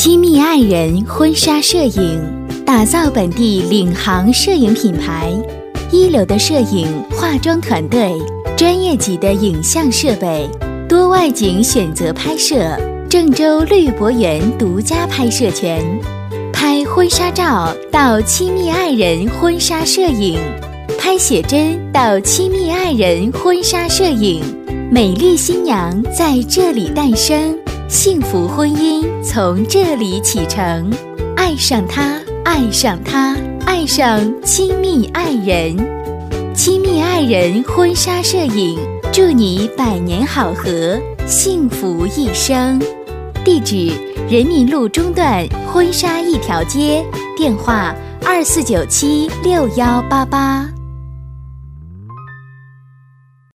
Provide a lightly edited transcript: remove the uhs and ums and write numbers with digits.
亲密爱人婚纱摄影，打造本地领航摄影品牌，一流的摄影化妆团队，专业级的影像设备，多外景选择拍摄，郑州绿博园独家拍摄权。拍婚纱照到亲密爱人婚纱摄影，拍写真到亲密爱人婚纱摄影，美丽新娘在这里诞生，幸福婚姻从这里启程。爱上他，爱上他，爱上亲密爱人。亲密爱人婚纱摄影，祝你百年好合，幸福一生。地址：人民路中段婚纱一条街，电话：24976188。